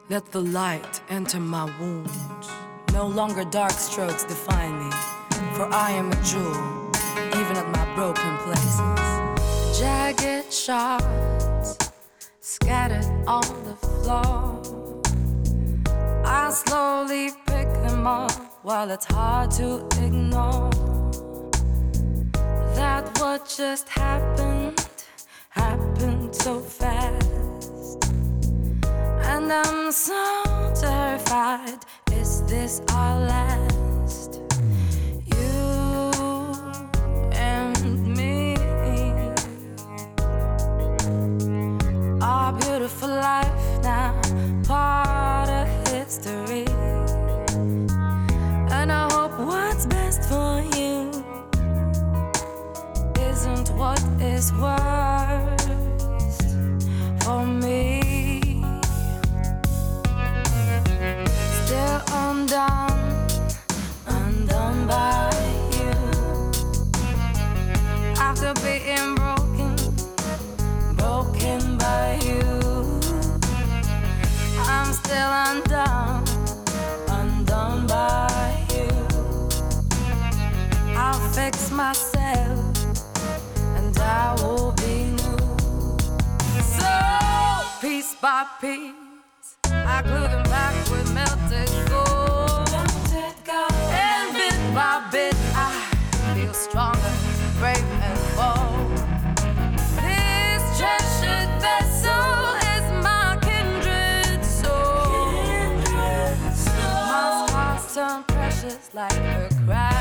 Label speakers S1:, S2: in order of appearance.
S1: Let the light enter my wounds. No longer dark strokes define me, for I am a jewel, even at my broken places. Jagged shards scattered on the floor. I slowly pick them up while it's hard to ignore that what just happened so fast. And I'm so terrified, is this our last? You and me, our beautiful life now, part of history. And I hope what's best for you isn't what is worst for me. Still undone by you. After being broken by you, I'm still undone by you. I'll fix myself and I will be new. So piece by piece, I glue them back with melted gold. And bit by bit, I feel stronger, brave and bold. This treasured vessel is my kindred soul. My scars turn precious like her cry.